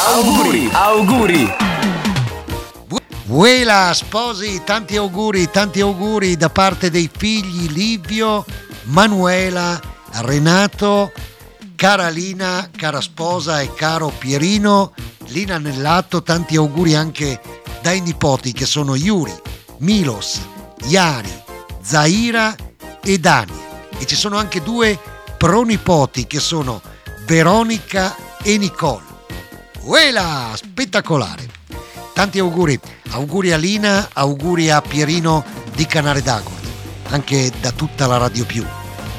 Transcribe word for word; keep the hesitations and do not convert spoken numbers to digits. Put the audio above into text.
Auguri, auguri. Vuela, sposi, tanti auguri, tanti auguri da parte dei figli Livio, Manuela, Renato, cara Lina, cara sposa e caro Pierino, Lina Nellato, tanti auguri anche dai nipoti che sono Yuri, Milos, Iari, Zaira e Dani. E ci sono anche due pronipoti che sono Veronica e Nicole. Vuela, spettacolare. Tanti auguri, auguri a Lina, auguri a Pierino di Canale d'Agordo, anche da tutta la Radio Più.